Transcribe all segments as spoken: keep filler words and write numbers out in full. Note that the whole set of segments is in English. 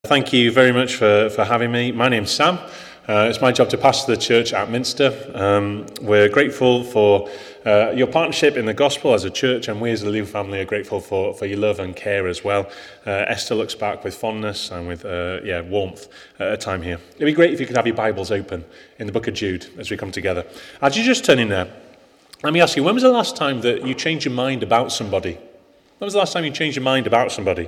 Thank you very much for, for having me. My name's Sam. Uh, it's my job to pastor the church at Minster. Um, we're grateful for uh, your partnership in the gospel as a church, and we as a Liu family are grateful for, for your love and care as well. Uh, Esther looks back with fondness and with uh, yeah warmth at a time here. It'd be great if you could have your Bibles open in the book of Jude as we come together. As you just turn in there, let me ask you, when was the last time that you changed your mind about somebody? When was the last time you changed your mind about somebody?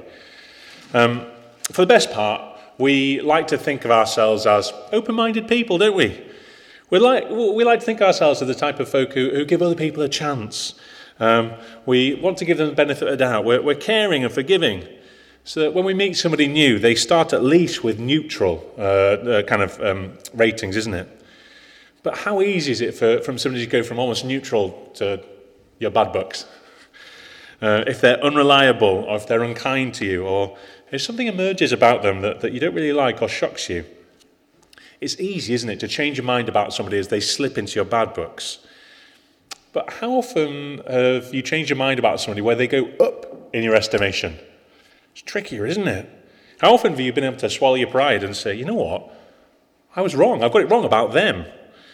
Um, For the best part, we like to think of ourselves as open-minded people, don't we? We like we like to think of ourselves as the type of folk who, who give other people a chance. Um, we want to give them the benefit of the doubt. We're, we're caring and forgiving, so that when we meet somebody new, they start at least with neutral uh, uh, kind of um, ratings, isn't it? But how easy is it for from somebody to go from almost neutral to your bad books? Uh, if they're unreliable, or if they're unkind to you, or if something emerges about them that, that you don't really like or shocks you, it's easy, isn't it, to change your mind about somebody as they slip into your bad books. But how often have you changed your mind about somebody where they go up in your estimation? It's trickier, isn't it? How often have you been able to swallow your pride and say, you know what, I was wrong, I've got it wrong about them?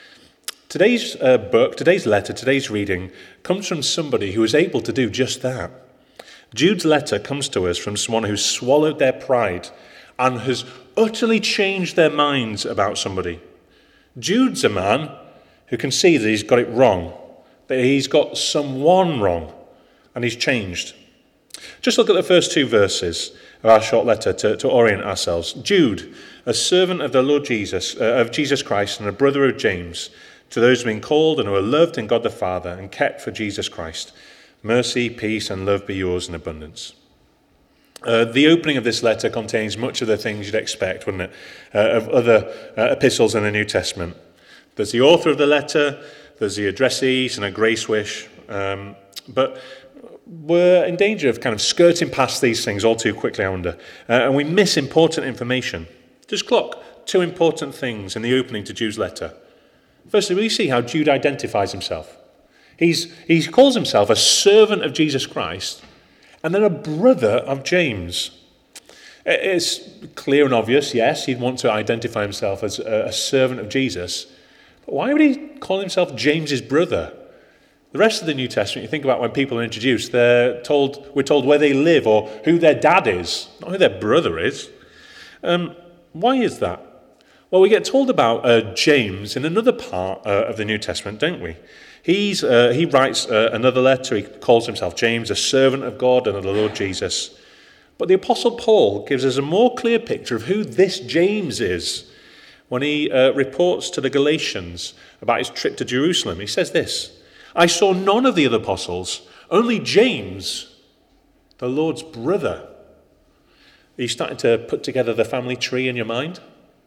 Today's uh, book, today's letter, today's reading comes from somebody who is able to do just that. Jude's letter comes to us from someone who's swallowed their pride and has utterly changed their minds about somebody. Jude's a man who can see that he's got it wrong, that he's got someone wrong, and he's changed. Just look at the first two verses of our short letter to, to orient ourselves. Jude, a servant of the Lord Jesus, uh, of Jesus Christ, and a brother of James, to those who have been called and who are loved in God the Father and kept for Jesus Christ, mercy, peace, and love be yours in abundance. Uh, the opening of this letter contains much of the things you'd expect, wouldn't it, uh, of other uh, epistles in the New Testament. There's the author of the letter, there's the addressees and a grace wish, um, but we're in danger of kind of skirting past these things all too quickly, I wonder, uh, and we miss important information. Just clock two important things in the opening to Jude's letter. Firstly, we see how Jude identifies himself. He's, he calls himself a servant of Jesus Christ and then a brother of James. It's clear and obvious, yes, he'd want to identify himself as a, a servant of Jesus. But why would he call himself James's brother? The rest of the New Testament, you think about when people are introduced, they're told, we're told where they live or who their dad is, not who their brother is. Um, why is that? Well, we get told about uh, James in another part uh, of the New Testament, don't we? He's uh, he writes uh, another letter. He calls himself James, a servant of God and of the Lord Jesus. But the Apostle Paul gives us a more clear picture of who this James is when he uh, reports to the Galatians about his trip to Jerusalem. He says this, I saw none of the other apostles, only James, the Lord's brother. Are you starting to put together the family tree in your mind?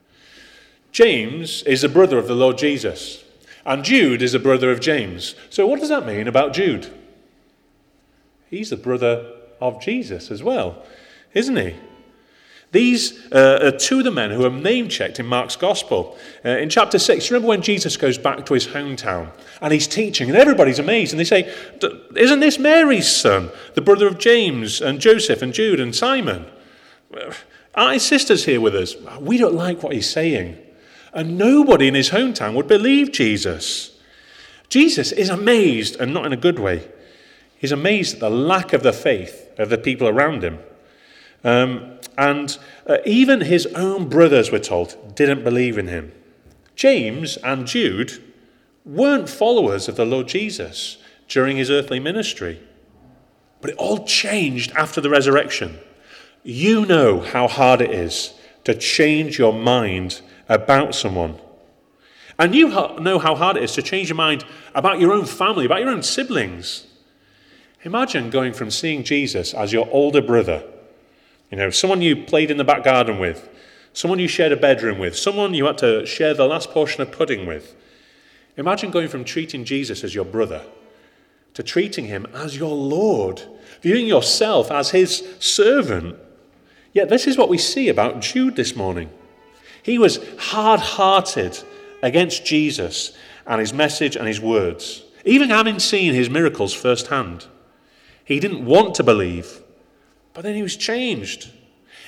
James is a brother of the Lord Jesus, and Jude is a brother of James. So what does that mean about Jude? He's the brother of Jesus as well, isn't he? These uh, are two of the men who are name-checked in Mark's Gospel. Uh, in chapter six, remember when Jesus goes back to his hometown, and he's teaching, and everybody's amazed, and they say, isn't this Mary's son, the brother of James, and Joseph, and Jude, and Simon? Aren't his sisters here with us? We don't like what he's saying. And nobody in his hometown would believe Jesus. Jesus is amazed, and not in a good way. He's amazed at the lack of the faith of the people around him. Um, and uh, even his own brothers, we're told, didn't believe in him. James and Jude weren't followers of the Lord Jesus during his earthly ministry. But it all changed after the resurrection. You know how hard it is to change your mind about someone. And you know how hard it is to change your mind about your own family, about your own siblings. Imagine going from seeing Jesus as your older brother, you know, someone you played in the back garden with, someone you shared a bedroom with, someone you had to share the last portion of pudding with. Imagine going from treating Jesus as your brother to treating him as your Lord, viewing yourself as his servant. Yet this is what we see about Jude this morning. He was hard-hearted against Jesus and his message and his words, even having seen his miracles firsthand. He didn't want to believe, but then he was changed.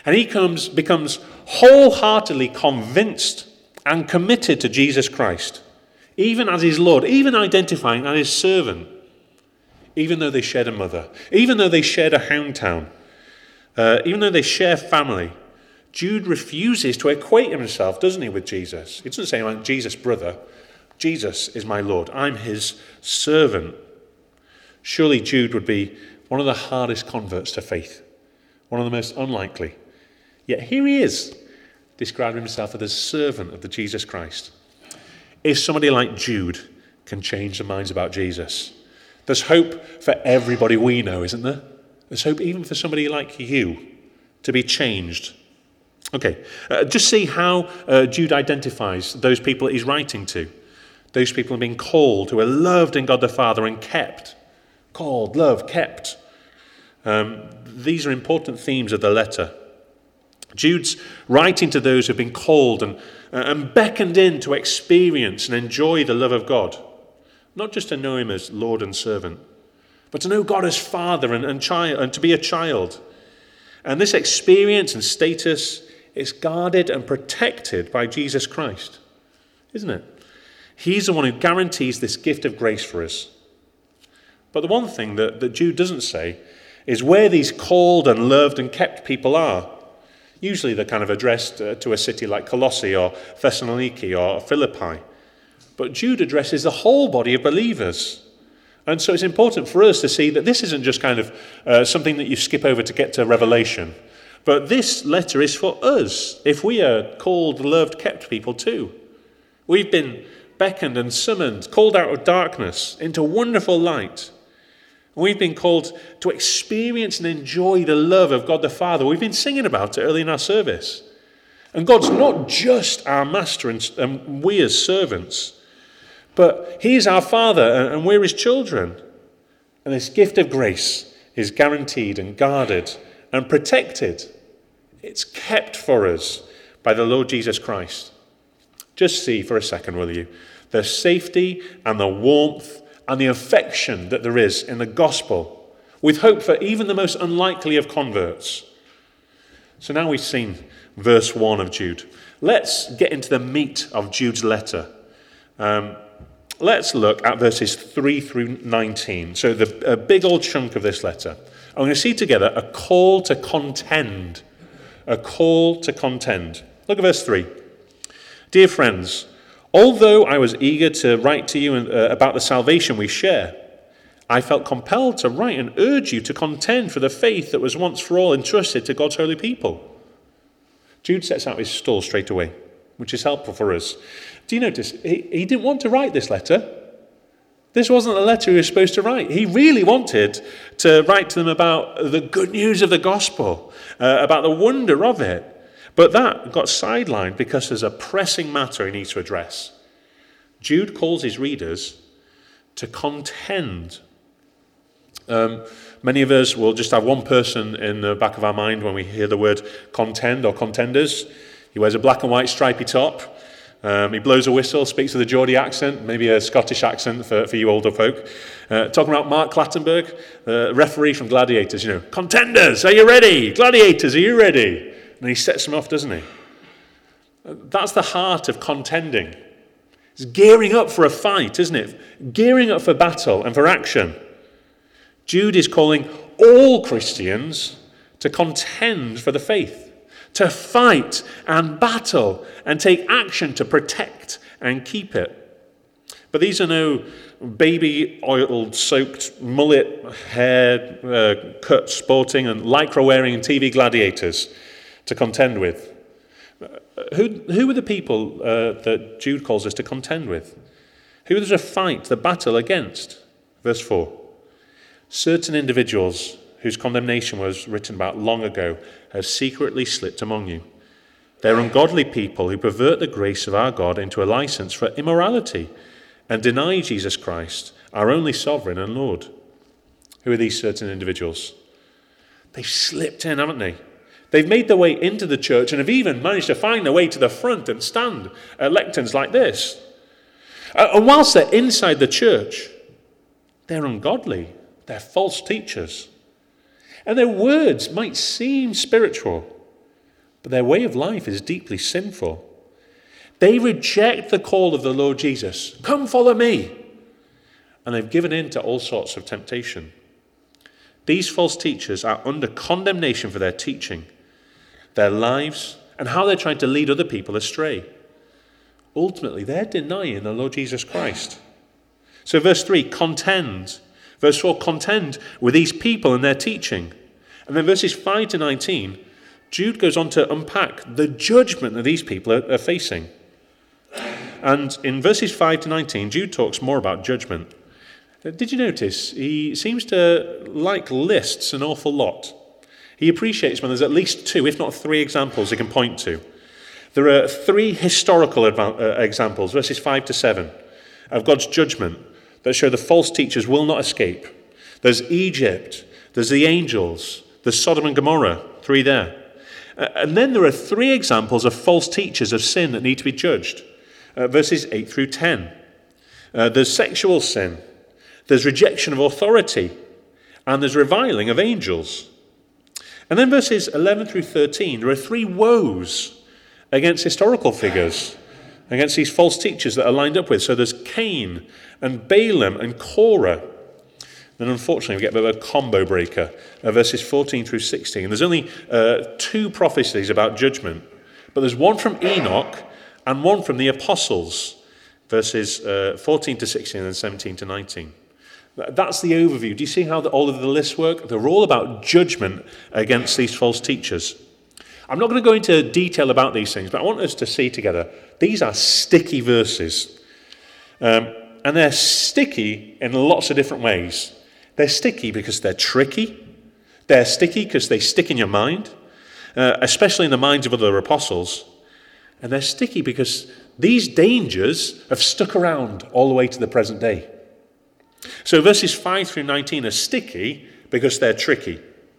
And he comes, becomes wholeheartedly convinced and committed to Jesus Christ, even as his Lord, even identifying as his servant, even though they shared a mother, even though they shared a hometown, uh, even though they share family. Jude refuses to equate himself, doesn't he, with Jesus? He doesn't say, I'm Jesus' brother. Jesus is my Lord. I'm his servant. Surely Jude would be one of the hardest converts to faith, one of the most unlikely. Yet here he is, describing himself as a servant of the Jesus Christ. If somebody like Jude can change the minds about Jesus, there's hope for everybody we know, isn't there? There's hope even for somebody like you to be changed. Okay, uh, just see how uh, Jude identifies those people that he's writing to. Those people who have been called, who are loved in God the Father and kept. Called, loved, kept. Um, these are important themes of the letter. Jude's writing to those who have been called and, uh, and beckoned in to experience and enjoy the love of God. Not just to know him as Lord and servant, but to know God as Father and, and, child, and to be a child. And this experience and status is guarded and protected by Jesus Christ, isn't it? He's the one who guarantees this gift of grace for us. But the one thing that, that Jude doesn't say is where these called and loved and kept people are. Usually they're kind of addressed uh, to a city like Colossae or Thessaloniki or Philippi. But Jude addresses the whole body of believers. And so it's important for us to see that this isn't just kind of uh, something that you skip over to get to Revelation. But this letter is for us, if we are called, loved, kept people too. We've been beckoned and summoned, called out of darkness into wonderful light. We've been called to experience and enjoy the love of God the Father. We've been singing about it early in our service. And God's not just our master and, and we as servants, but he's our Father and we're his children. And this gift of grace is guaranteed and guarded and protected. It's kept for us by the Lord Jesus Christ. Just see for a second, will you, the safety and the warmth and the affection that there is in the gospel, with hope for even the most unlikely of converts. So now we've seen verse one of Jude. Let's get into the meat of Jude's letter. Um, let's look at verses three through nineteen. So the a big old chunk of this letter. I'm going to see together a call to contend. A call to contend. Look at verse three. Dear friends, although I was eager to write to you uh, about the salvation we share, I felt compelled to write and urge you to contend for the faith that was once for all entrusted to God's holy people. Jude sets out his stall straight away, which is helpful for us. Do you notice? He, he didn't want to write this letter. This wasn't the letter he was supposed to write. He really wanted to write to them about the good news of the gospel, uh, about the wonder of it. But that got sidelined because there's a pressing matter he needs to address. Jude calls his readers to contend. Um, many of us will just have one person in the back of our mind when we hear the word contend or contenders. He wears a black and white stripy top. Um, he blows a whistle, speaks with a Geordie accent, maybe a Scottish accent for, for you older folk. Uh, talking about Mark Clattenburg, the referee from Gladiators, you know, contenders, are you ready? Gladiators, are you ready? And he sets them off, doesn't he? That's the heart of contending. It's gearing up for a fight, isn't it? Gearing up for battle and for action. Jude is calling all Christians to contend for the faith, to fight and battle and take action to protect and keep it. But these are no baby oil soaked mullet hair uh, cut sporting and lycra wearing T V gladiators to contend with. Who, who are the people uh, that Jude calls us to contend with? Who does a fight the battle against? Verse four. Certain individuals whose condemnation was written about long ago have secretly slipped among you. They're ungodly people who pervert the grace of our God into a license for immorality and deny Jesus Christ, our only sovereign and Lord. Who are these certain individuals? They've slipped in, haven't they? They've made their way into the church and have even managed to find their way to the front and stand at lecterns like this. And whilst they're inside the church, they're ungodly. They're false teachers. And their words might seem spiritual, but their way of life is deeply sinful. They reject the call of the Lord Jesus, come follow me, and they've given in to all sorts of temptation. These false teachers are under condemnation for their teaching, their lives, and how they're trying to lead other people astray. Ultimately, they're denying the Lord Jesus Christ. So verse three, contend. Verse four, contend with these people and their teaching. And then verses five to nineteen, Jude goes on to unpack the judgment that these people are, are facing. And in verses five to nineteen, Jude talks more about judgment. Did you notice? He seems to like lists an awful lot. He appreciates when there's at least two, if not three examples he can point to. There are three historical examples, verses five to seven, of God's judgment that show the false teachers will not escape. There's Egypt, there's the angels, there's Sodom and Gomorrah, three there. And then there are three examples of false teachers of sin that need to be judged, uh, verses eight through ten. Uh, there's sexual sin, there's rejection of authority, and there's reviling of angels. And then verses eleven through thirteen, there are three woes against historical figures, against these false teachers that are lined up with. So there's Cain and Balaam and Korah. Then unfortunately we get a bit of a combo breaker, uh, verses fourteen through sixteen. There's only uh, two prophecies about judgment, but there's one from Enoch and one from the apostles, verses uh, fourteen to sixteen and seventeen to nineteen. That's the overview. Do you see how the, all of the lists work? They're all about judgment against these false teachers. I'm not going to go into detail about these things, but I want us to see together, these are sticky verses. Um, and they're sticky in lots of different ways. They're sticky because they're tricky. They're sticky because they stick in your mind, uh, especially in the minds of other apostles. And they're sticky because these dangers have stuck around all the way to the present day. So verses five through nineteen are sticky because they're tricky.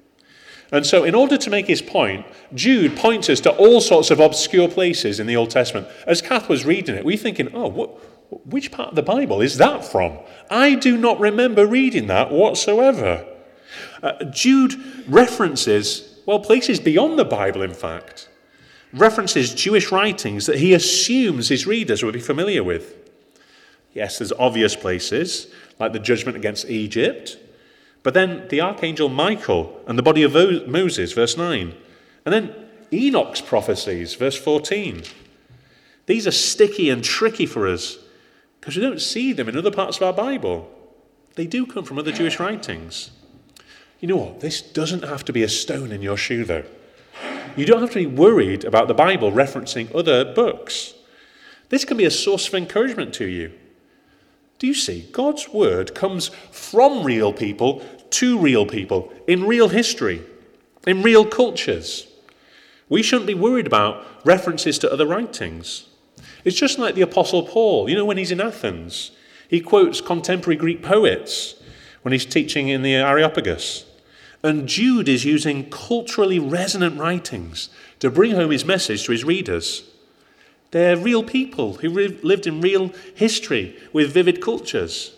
And so in order to make his point, Jude points us to all sorts of obscure places in the Old Testament. As Kath was reading it, we're thinking, oh, what, which part of the Bible is that from? I do not remember reading that whatsoever. Uh, Jude references, well, places beyond the Bible, in fact. References Jewish writings that he assumes his readers will be familiar with. Yes, there's obvious places, like the judgment against Egypt, but then the archangel Michael and the body of Moses, verse nine. And then Enoch's prophecies, verse fourteen. These are sticky and tricky for us because we don't see them in other parts of our Bible. They do come from other Jewish writings. You know what? This doesn't have to be a stone in your shoe, though. You don't have to be worried about the Bible referencing other books. This can be a source of encouragement to you. Do you see? God's word comes from real people to real people in real history, in real cultures. We shouldn't be worried about references to other writings. It's just like the Apostle Paul. You know, when he's in Athens, he quotes contemporary Greek poets when he's teaching in the Areopagus. And Jude is using culturally resonant writings to bring home his message to his readers. They're real people who lived in real history with vivid cultures.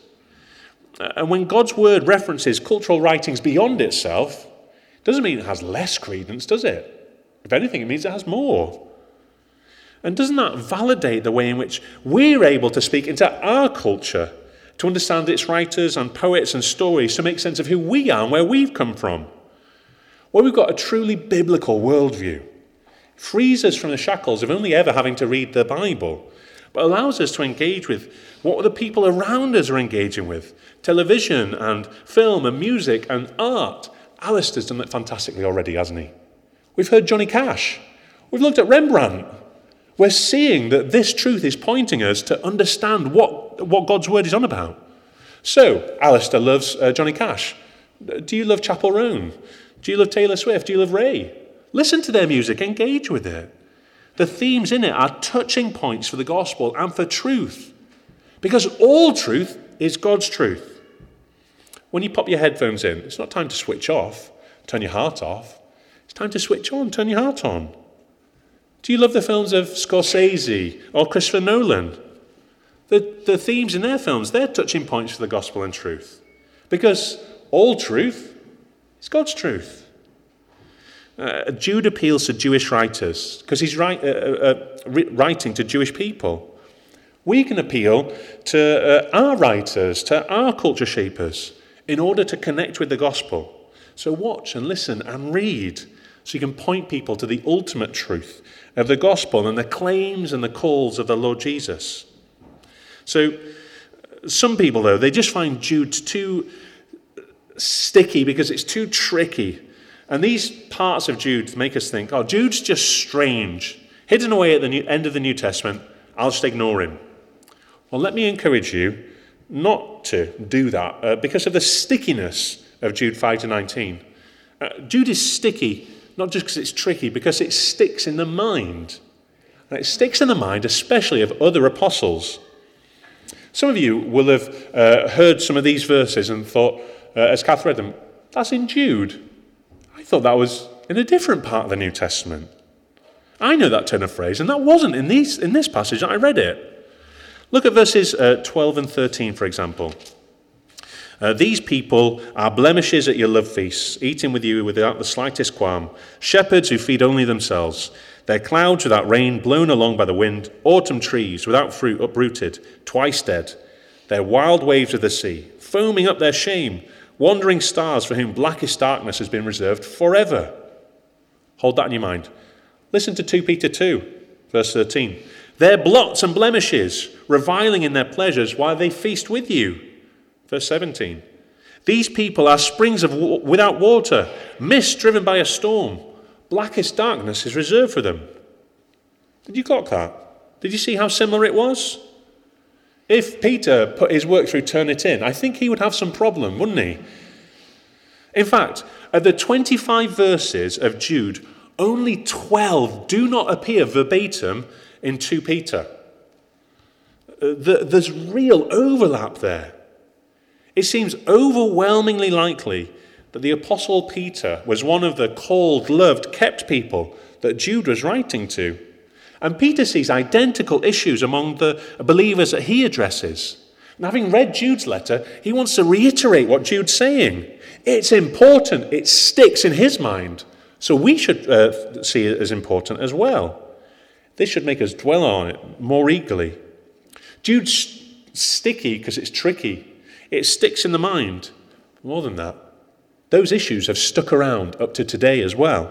And when God's word references cultural writings beyond itself, it doesn't mean it has less credence, does it? If anything, it means it has more. And doesn't that validate the way in which we're able to speak into our culture, to understand its writers and poets and stories, to make sense of who we are and where we've come from? Well, we've got a truly biblical worldview. Frees us from the shackles of only ever having to read the Bible, but allows us to engage with what the people around us are engaging with. Television and film and music and art. Alistair's done that fantastically already, hasn't he? We've heard Johnny Cash. We've looked at Rembrandt. We're seeing that this truth is pointing us to understand what, what God's word is on about. So, Alistair loves uh, Johnny Cash. Do you love Chapel Roan? Do you love Taylor Swift? Do you love Ray? Listen to their music, engage with it. The themes in it are touching points for the gospel and for truth. Because all truth is God's truth. When you pop your headphones in, it's not time to switch off, turn your heart off. It's time to switch on, turn your heart on. Do you love the films of Scorsese or Christopher Nolan? The, the themes in their films, they're touching points for the gospel and truth. Because all truth is God's truth. Uh, Jude appeals to Jewish writers because he's write, uh, uh, writing to Jewish people. We can appeal to uh, our writers, to our culture shapers, in order to connect with the gospel. So watch and listen and read so you can point people to the ultimate truth of the gospel and the claims and the calls of the Lord Jesus. So some people, though, they just find Jude too sticky because it's too tricky. And these parts of Jude make us think, oh, Jude's just strange, hidden away at the new, end of the New Testament. I'll just ignore him. Well, let me encourage you not to do that uh, because of the stickiness of Jude five to nineteen. Uh, Jude is sticky, not just because it's tricky, because it sticks in the mind. And it sticks in the mind, especially of other apostles. Some of you will have uh, heard some of these verses and thought, uh, as Kath read them, that's in Jude. I thought that was in a different part of the New Testament. I know that turn of phrase, and that wasn't in, these, in this passage that I read it. Look at verses uh, twelve and thirteen, for example. Uh, These people are blemishes at your love feasts, eating with you without the slightest qualm. Shepherds who feed only themselves. They're clouds without rain, blown along by the wind. Autumn trees without fruit, uprooted, twice dead. They're wild waves of the sea, foaming up their shame. Wandering stars for whom blackest darkness has been reserved forever. Hold that in your mind. Listen to Second Peter two, verse thirteen. They're blots and blemishes, reviling in their pleasures while they feast with you. Verse seventeen. These people are springs of wa- without water, mist driven by a storm. Blackest darkness is reserved for them. Did you clock that? Did you see how similar it was? If Peter put his work through Turnitin, I think he would have some problem, wouldn't he? In fact, of the twenty-five verses of Jude, only twelve do not appear verbatim in Second Peter. Uh, the, there's real overlap there. It seems overwhelmingly likely that the Apostle Peter was one of the called, loved, kept people that Jude was writing to. And Peter sees identical issues among the believers that he addresses. And having read Jude's letter, he wants to reiterate what Jude's saying. It's important. It sticks in his mind. So we should uh, see it as important as well. This should make us dwell on it more eagerly. Jude's sticky because it's tricky. It sticks in the mind. More than that, those issues have stuck around up to today as well.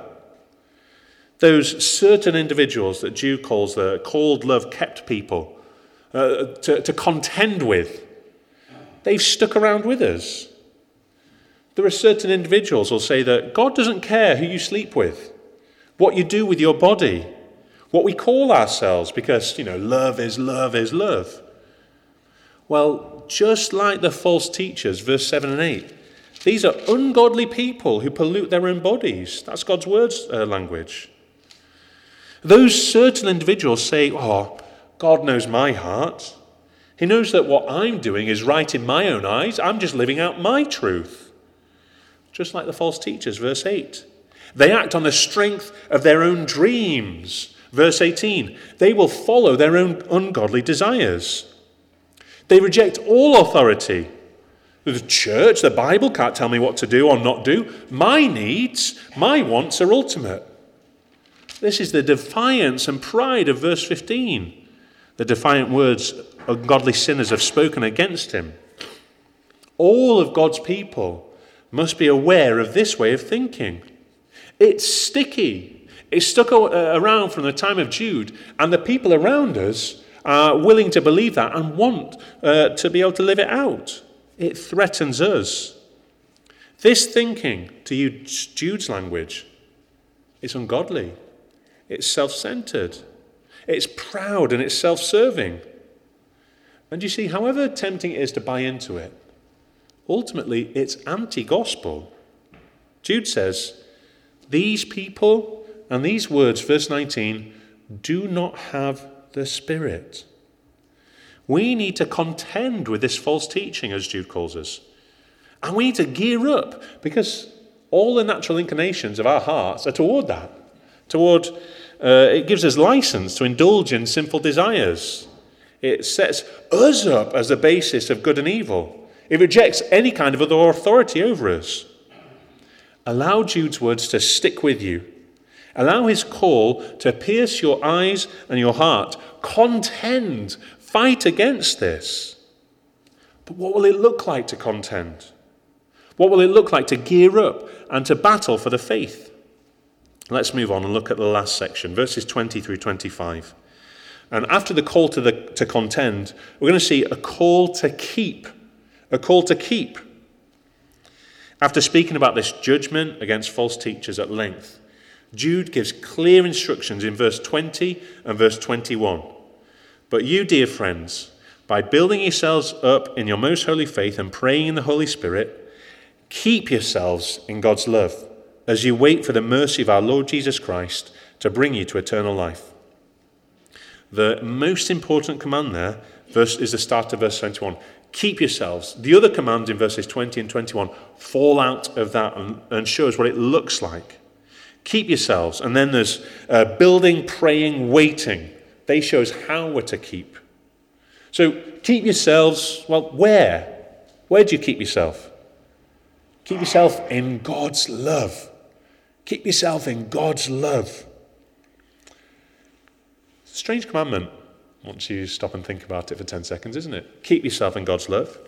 Those certain individuals that Jude calls the called, loved, kept people uh, to, to contend with, they've stuck around with us. There are certain individuals who'll say that God doesn't care who you sleep with, what you do with your body, what we call ourselves, because, you know, love is love is love. Well, just like the false teachers, verse seven and eight, these are ungodly people who pollute their own bodies. That's God's words uh, language. Those certain individuals say, oh, God knows my heart. He knows that what I'm doing is right in my own eyes. I'm just living out my truth. Just like the false teachers, verse eight. They act on the strength of their own dreams. Verse eighteen. They will follow their own ungodly desires. They reject all authority. The church, the Bible can't tell me what to do or not do. My needs, my wants are ultimate. This is the defiance and pride of verse fifteen. The defiant words ungodly sinners have spoken against him. All of God's people must be aware of this way of thinking. It's sticky. It's stuck around from the time of Jude, and the people around us are willing to believe that and want uh, to be able to live it out. It threatens us. This thinking, to use Jude's language, is ungodly. It's self-centered. It's proud and it's self-serving. And you see, however tempting it is to buy into it, ultimately it's anti-gospel. Jude says, these people, and these words, verse nineteen, do not have the Spirit. We need to contend with this false teaching, as Jude calls us. And we need to gear up, because all the natural inclinations of our hearts are toward that. Toward, uh, it gives us license to indulge in sinful desires. It sets us up as the basis of good and evil. It rejects any kind of other authority over us. Allow Jude's words to stick with you Allow his call to pierce your eyes and your heart. Contend. Fight against this. But what will it look like to contend? What will it look like to gear up and to battle for the faith? Let's move on and look at the last section, verses twenty through twenty-five. And after the call to, the, to contend, we're going to see a call to keep. A call to keep. After speaking about this judgment against false teachers at length, Jude gives clear instructions in verse twenty and verse twenty-one. But you, dear friends, by building yourselves up in your most holy faith and praying in the Holy Spirit, keep yourselves in God's love as you wait for the mercy of our Lord Jesus Christ to bring you to eternal life. The most important command there verse, is the start of verse twenty-one. Keep yourselves. The other commands in verses twenty and twenty-one fall out of that and, and show us what it looks like. Keep yourselves. And then there's uh, building, praying, waiting. They show us how we're to keep. So keep yourselves, well, where? Where do you keep yourself? Keep yourself in God's love. Keep yourself in God's love. It's a strange commandment once you stop and think about it for ten seconds, isn't it? Keep yourself in God's love.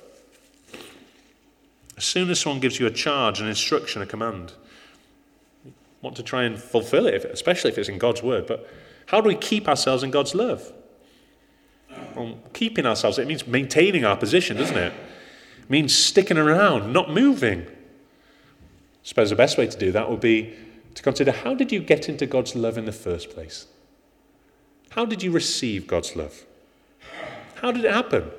As soon as someone gives you a charge, an instruction, a command, you want to try and fulfill it, especially if it's in God's word. But how do we keep ourselves in God's love? Well, keeping ourselves, it means maintaining our position, doesn't it? It means sticking around, not moving. I suppose the best way to do that would be to consider, how did you get into God's love in the first place? How did you receive God's love? How did it happen?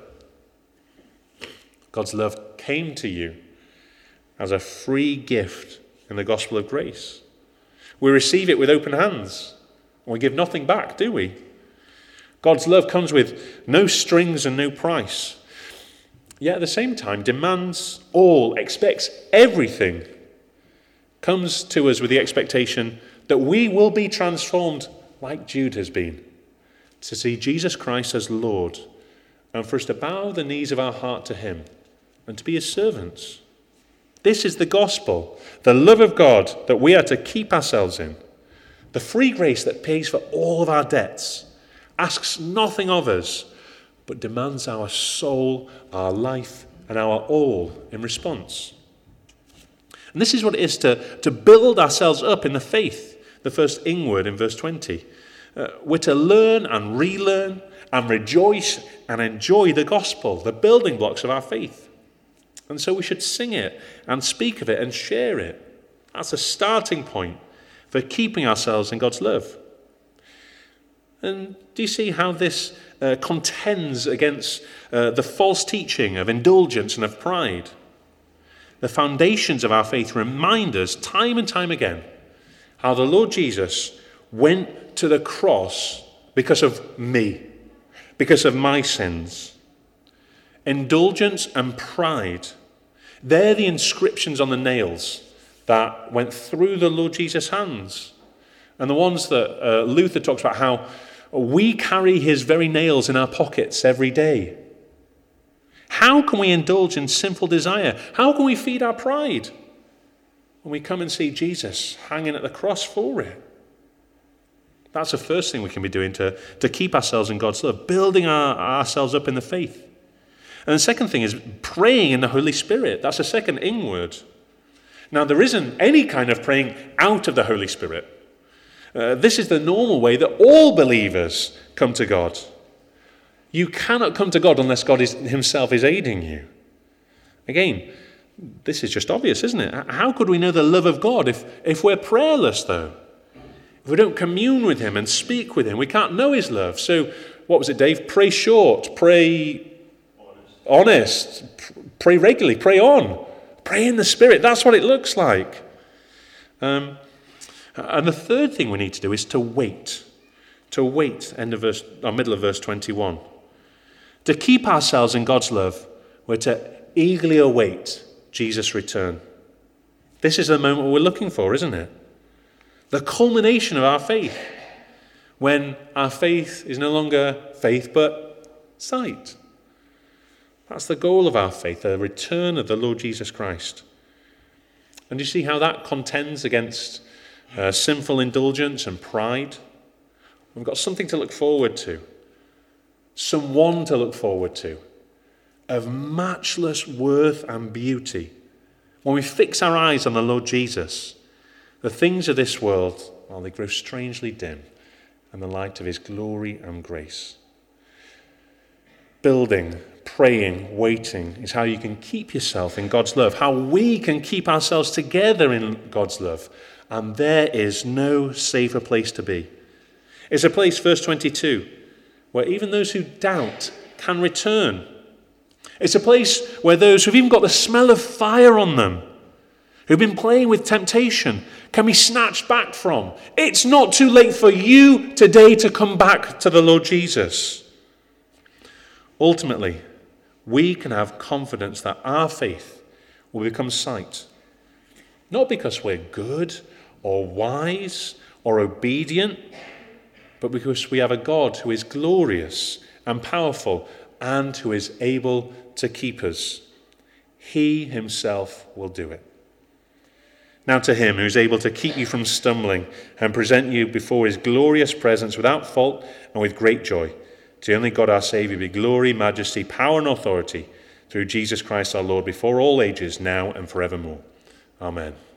God's love came to you as a free gift in the gospel of grace. We receive it with open hands. We give nothing back, do we? God's love comes with no strings and no price. Yet at the same time demands all, expects everything. Comes to us with the expectation that we will be transformed like Jude has been, to see Jesus Christ as Lord, and for us to bow the knees of our heart to him and to be his servants. This is the gospel, the love of God that we are to keep ourselves in. The free grace that pays for all of our debts, asks nothing of us, but demands our soul, our life, and our all in response. And this is what it is to, to build ourselves up in the faith, the first ing word in verse twenty. Uh, we're to learn and relearn and rejoice and enjoy the gospel, the building blocks of our faith. And so we should sing it and speak of it and share it. That's a starting point for keeping ourselves in God's love. And do you see how this uh, contends against uh, the false teaching of indulgence and of pride? The foundations of our faith remind us time and time again how the Lord Jesus went to the cross because of me, because of my sins. Indulgence and pride, they're the inscriptions on the nails that went through the Lord Jesus' hands. And the ones that uh, Luther talks about, how we carry his very nails in our pockets every day. How can we indulge in sinful desire? How can we feed our pride when we come and see Jesus hanging at the cross for it? That's the first thing we can be doing to, to keep ourselves in God's love, building our, ourselves up in the faith. And the second thing is praying in the Holy Spirit. That's the second ing word. Now, there isn't any kind of praying out of the Holy Spirit. Uh, this is the normal way that all believers come to God. You cannot come to God unless God is, himself is aiding you. Again, this is just obvious, isn't it? How could we know the love of God if, if we're prayerless, though? If we don't commune with him and speak with him, we can't know his love. So, what was it, Dave? Pray short, pray honest, honest pray regularly, pray on. Pray in the Spirit. That's what it looks like. Um, and the third thing we need to do is to wait. To wait, end of verse, or middle of verse twenty-one. To keep ourselves in God's love, we're to eagerly await Jesus' return. This is the moment we're looking for, isn't it? The culmination of our faith. When our faith is no longer faith, but sight. That's the goal of our faith, the return of the Lord Jesus Christ. And you see how that contends against uh, sinful indulgence and pride. We've got something to look forward to, someone to look forward to, of matchless worth and beauty. When we fix our eyes on the Lord Jesus, the things of this world, well, they grow strangely dim in the light of his glory and grace. Building, praying, waiting is how you can keep yourself in God's love, how we can keep ourselves together in God's love. And there is no safer place to be. It's a place, verse twenty-two, where even those who doubt can return. It's a place where those who've even got the smell of fire on them, who've been playing with temptation, can be snatched back from. It's not too late for you today to come back to the Lord Jesus. Ultimately, we can have confidence that our faith will become sight. Not because we're good or wise or obedient, but because we have a God who is glorious and powerful and who is able to keep us. He himself will do it. Now to him who is able to keep you from stumbling and present you before his glorious presence without fault and with great joy, to only God our Saviour be glory, majesty, power and authority through Jesus Christ our Lord before all ages, now and forevermore. Amen.